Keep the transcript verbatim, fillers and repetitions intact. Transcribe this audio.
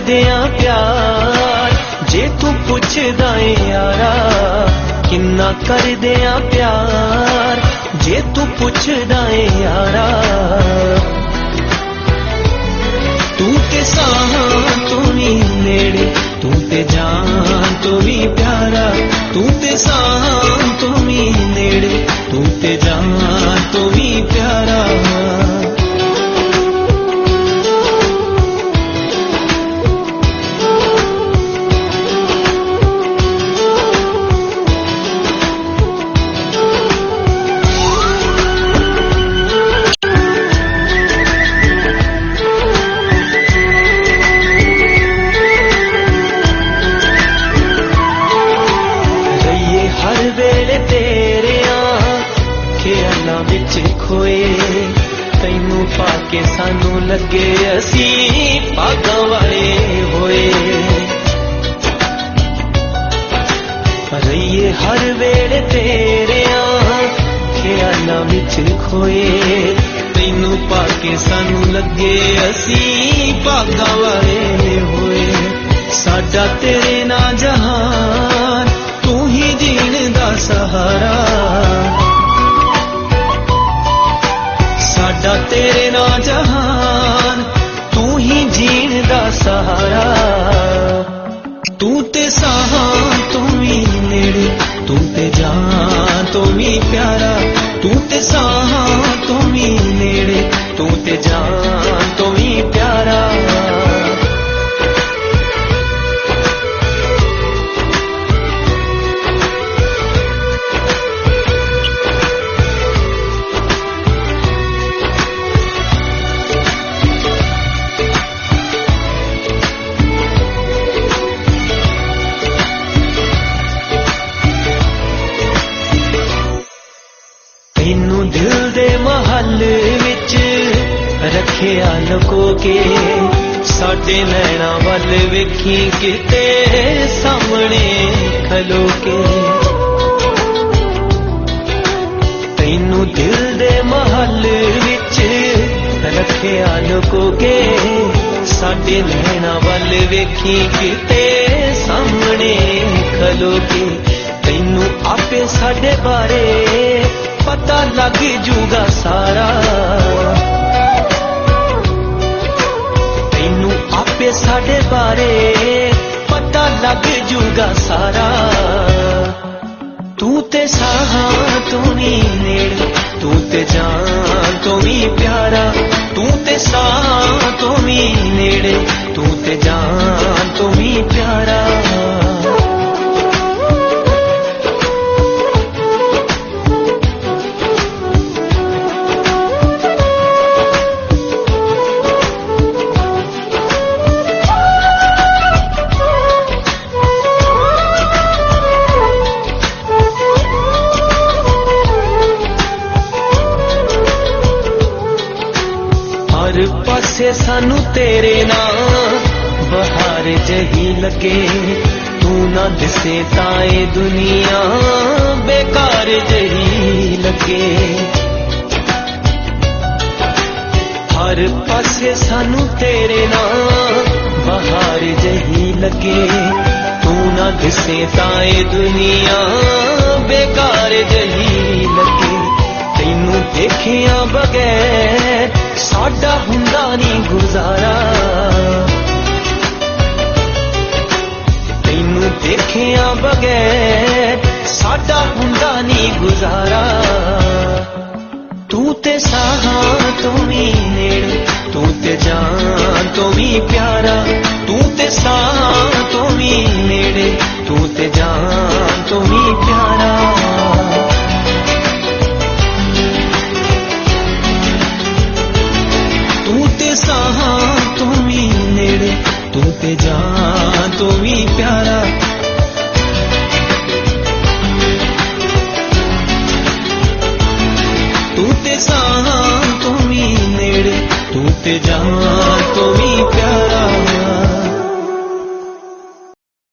दिया प्यार जे तू पुछदा ए यारा किन्ना कर दिया प्यार जे तू पुछदा ए यारा तू ते साह तू भी नेड़े तू ते जान तू भी प्यारा तू ते साह तू भी नेड़े तू ते जान तू भी प्यारा तैनू पाके सानू लगे असी भागां वाले होए रहिए हर वेले तेरे ख्यालां विच खोए तैनू पाके सानू लगे असी भागां वाले होए साडा तेरे ना जहान तू ही जीण दा सहारा साडा तेरे ना जहान तू ही जीण दा सहारा तू ते साह तू भी नेड़े तू ते जान तू भी प्यारा तू ते साह तू भी नेड़े तू ते जान तू भी प्यारा दिल दे महल विच रखिया लुको के साडे नैना वल वेखी किते सामने खलो के तैनू दिल दे महल विच रखिया लुको के साडे नैना वल वेखी किते सामने खलो के तैनू आपे साडे बारे पता लग जूगा सारा तैनू आपे साडे बारे पता लग जूगा सारा तू ते साह तू भी नेड़े तू ते जान तू भी प्यारा तू ते साह तू भी नेड़े तू ते जान तू भी प्यारा हर पासे सानू तेरे नाम बहार जही लगे तू ना दिसे ताए दुनिया बेकार जही लगे हर पासे सानू तेरे नाम बहार जही लगे तू ना दिसे ताए दुनिया बेकार जही लगे तैनू देखिया बगैर साडा हुंदा नी गुजारा तैनू देखिया बगैर साडा हुंदा नी गुजारा तू ते साह तू भी नेड़े तू ते जान तू भी प्यारा तू ते साह तू भी नेड़े तू ते जान तू भी प्यारा तू ते साह तू भी नेड़े तू ते जान तू भी प्यारा तू ते साह तू भी नेड़े तू ते जान